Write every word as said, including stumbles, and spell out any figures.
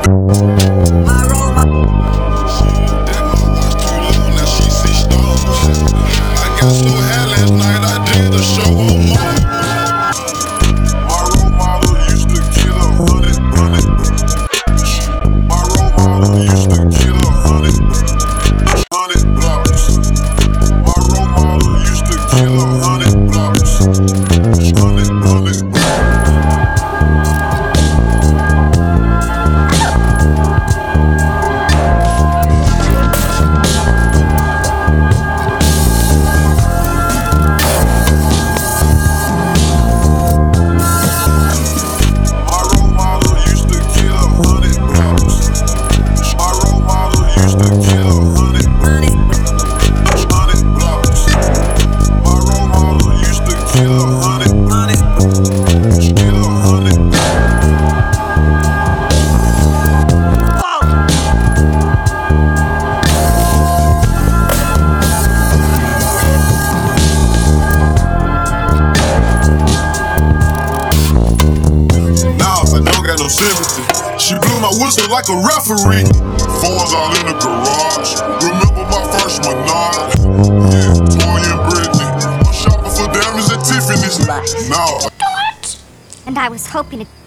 My role model. That my watch too long, now she see stars. I got so high last night, I did a show on Mars. My role model used to get a hundred, hundred. My role model used to get a hundred, hundred blocks. My role model used to get a hundred blocks, hundred, hundred blocks. No sympathy. She blew my whistle like a referee. Phones all in the garage. Remember my first Menard? Yeah, Toy and Britney. I'm shopping for diamonds at Tiffany's. No. And I was hoping to